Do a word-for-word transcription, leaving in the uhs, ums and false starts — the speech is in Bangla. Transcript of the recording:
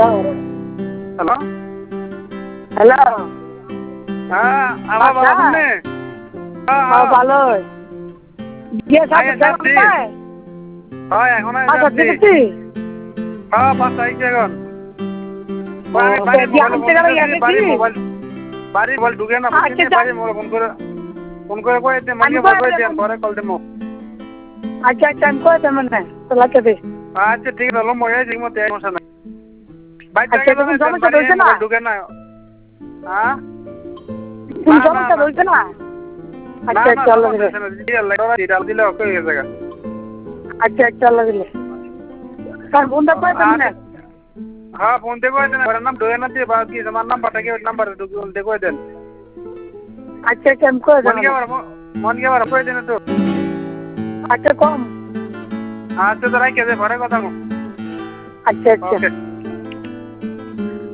হ্যালো হ্যালো হ্যাঁ আমার ভালো আছেন নে হ্যাঁ ভালো বিয়ে সাথে যাচ্ছি হয় এখন যাচ্ছি হ্যাঁ বাস আইছি এখন আমি বাড়ি মোবাইল বাড়ি মোবাইল বাড়ি মোবাইল ঢুকে না বুঝছি বাড়ি মোবাইল ফোন করে ফোন করে কয়ে দে মানে কয়ে দেন পরে কল দেবো আচ্ছা আচ্ছা আমি কয়ে দেব না তো লাগে দে আচ্ছা ঠিক আছে হলো মই আইছি মতে সমস্যা নাই বাইরে আচ্ছা তুমি সমস্যা হইছে না ঢুকে না হ্যাঁ তুমি সমস্যা হইছে না আচ্ছা চলো দিলে দিলে ওকে হয়ে যাবে আচ্ছা চলো দিলে কার ফোনটা কয়ে দেব না হ্যাঁ ফোন দেখো দেন আমার নাম দোয়া না দিয়ে বাকি আমার নাম্বারটা কি নাম্বার দেখো দেন আচ্ছা আচ্ছা আমি কয়ে দেব মন কে বার মন কে বার কয়ে দেন তো আচ্ছা কম আচ্ছা তো রাখে দে পরে কথা কম আচ্ছা আচ্ছা ওকে